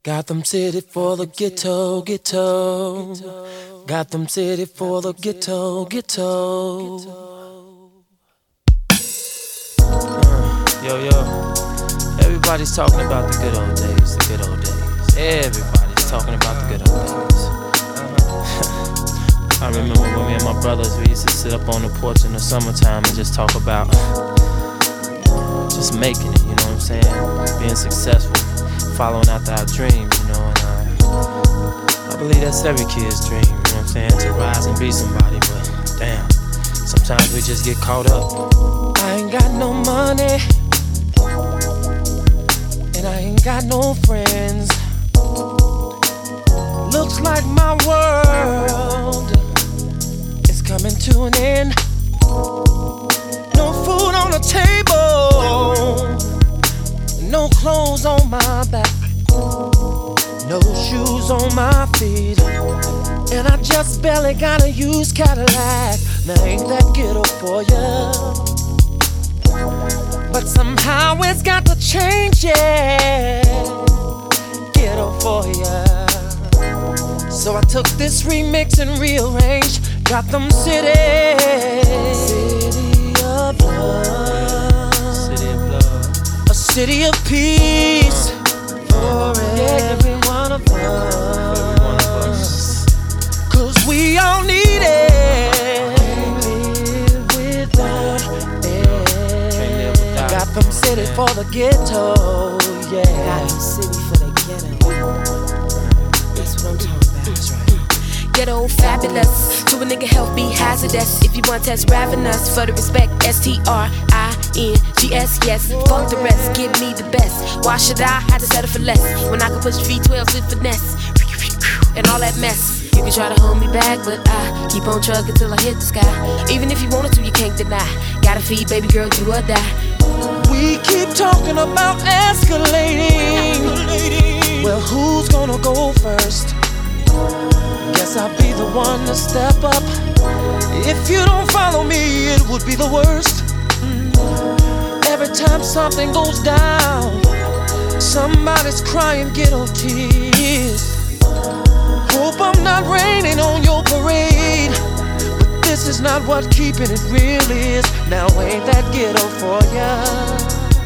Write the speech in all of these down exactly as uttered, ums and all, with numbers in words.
Gotham City for the ghetto, ghetto. Gotham City for the ghetto, ghetto. Uh, yo, yo. Everybody's talking about the good old days, the good old days. Everybody's talking about the good old days. Uh-huh. I remember when me and my brothers, we used to sit up on the porch in the summertime and just talk about just making it, you know what I'm saying? Being successful, following after our dreams, you know, and uh, I believe that's every kid's dream, you know what I'm saying? To rise and be somebody, but damn, sometimes we just get caught up. I ain't got no money, and I ain't got no friends. Looks like my world is coming to an end. No food on the table, no clothes on my back, no shoes on my feet, and I just barely got a used Cadillac. Now ain't that ghetto for ya? But somehow it's got to change, yeah. Ghetto for ya. So I took this remix and rearranged Gotham City. City of love. City of love. A city of peace for every one of us. Cause we all need it. Can't live without it. Gotham City for the ghetto, yeah. Gotham City for the ghetto. That's what I'm talking about. That's right. Ghetto fabulous, to a nigga health be hazardous. If you want test ravenous, for the respect, S T R I N G S, yes. Fuck the rest, give me the best. Why should I have to settle for less when I can push V twelves with finesse and all that mess? You can try to hold me back, but I keep on trucking till I hit the sky. Even if you wanted to, you can't deny. Gotta feed, baby girl, you or die. We keep talking about escalating. Well, who's gonna go first? Guess I'll be the one to step up. If you don't follow me, it would be the worst. Every time something goes down, somebody's crying ghetto tears. Hope I'm not raining on your parade, but this is not what keeping it real is. Now ain't that ghetto for ya?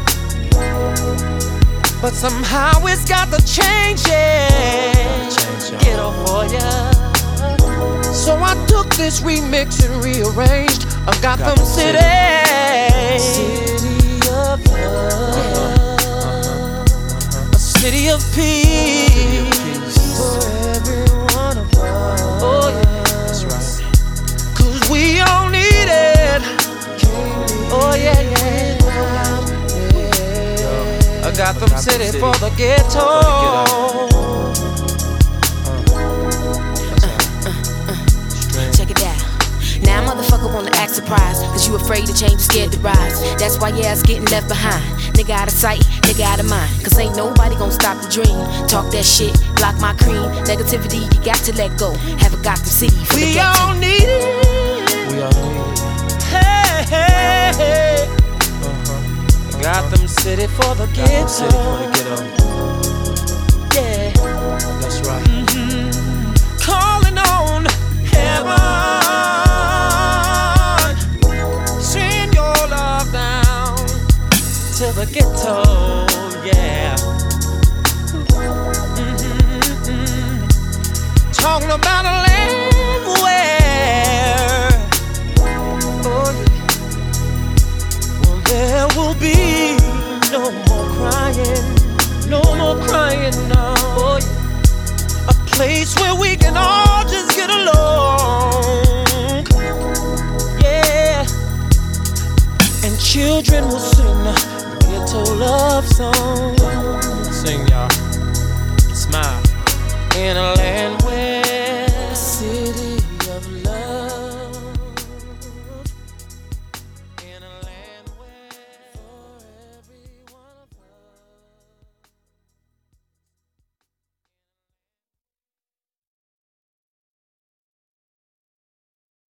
But somehow it's got to change, yeah. Ghetto for ya. So I took this remix and rearranged a Gotham, Gotham City. City. City of love. A city of peace, city of peace for every one of us. Oh yeah, that's right. Cause we all need it. Oh yeah, yeah. I got them city, city for the ghetto. Uh, uh, uh. Check it out. Now motherfucker wanna act surprised, cause you afraid to change, scared to rise. That's why your ass getting left behind. Nigga out of sight, nigga out of mind. Cause ain't nobody gon' stop the dream. Talk that shit, block my cream. Negativity, you got to let go. Have a Gotham City for the ghetto. We all need it. We all need it. Hey, hey, hey. Gotham City for the ghetto. Gotham City for the ghetto. Yeah, that's right. Mm-hmm. Calling on heaven, send your love down to the ghetto. Yeah. Mm-hmm. Talking about a land where, oh yeah, well there will be no more crying, no more crying now. A place where we can all just get along, yeah. And children will sing the ghetto love song. Sing, y'all. Smile. In a land